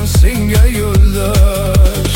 senga yo'ldosh.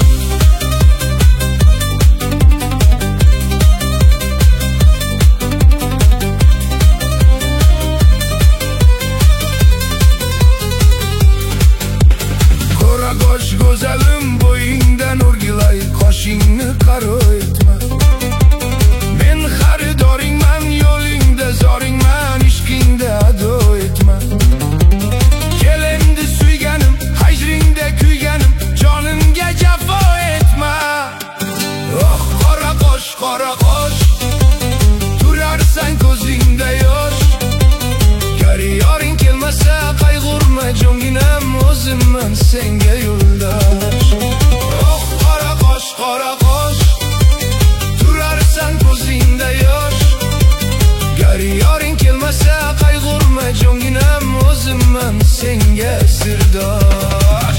Qora qosh go'zalim bo'yingdan o'rgilay, qoshingni qaro etma. Men xaridoringman, yo'lingda zoringman, ishqingda ado etma. Kel endi suyganim, hajringda kuyganim, jonimga jafo etma. Oh qora qosh, turarsan ko'zingda yosh. Gar yoring kelmasa qayg'urma, jonginam o'zimman senga yo'ldosh. Oh qora qosh, turarsan ko'zingda yosh. Gar yoring kelmasa qayg'urma, jonginam o'zimman senga sirdosh.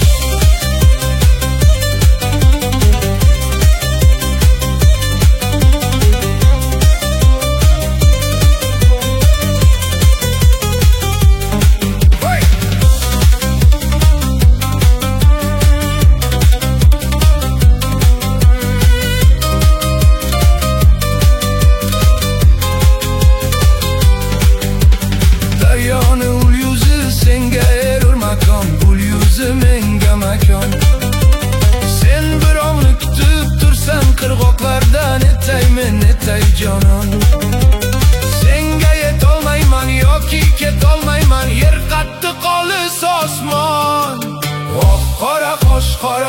Daryoni ul yuzi senga erur makon, ul yuzi menga makon. Sen birovni kutib tursan qirg'oqlardan, etay men etay jonon. Senga yetolmayman yoki ketolmayman, yer qattiq olis osmon. Oh qora qosh,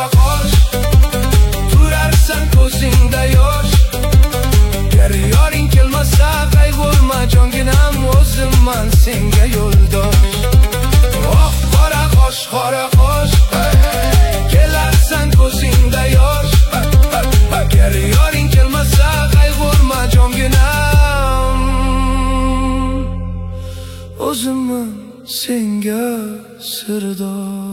turarsan ko'zingda yosh. Gar yoring kelmasa qayg'urma, jonginam o'zimman senga yo'ldosh. Oh qora qosh, kelarsan ko'zingda yosh. Gar yoring kelmasa qayg'urma, jonginam o'zimman senga sirdosh.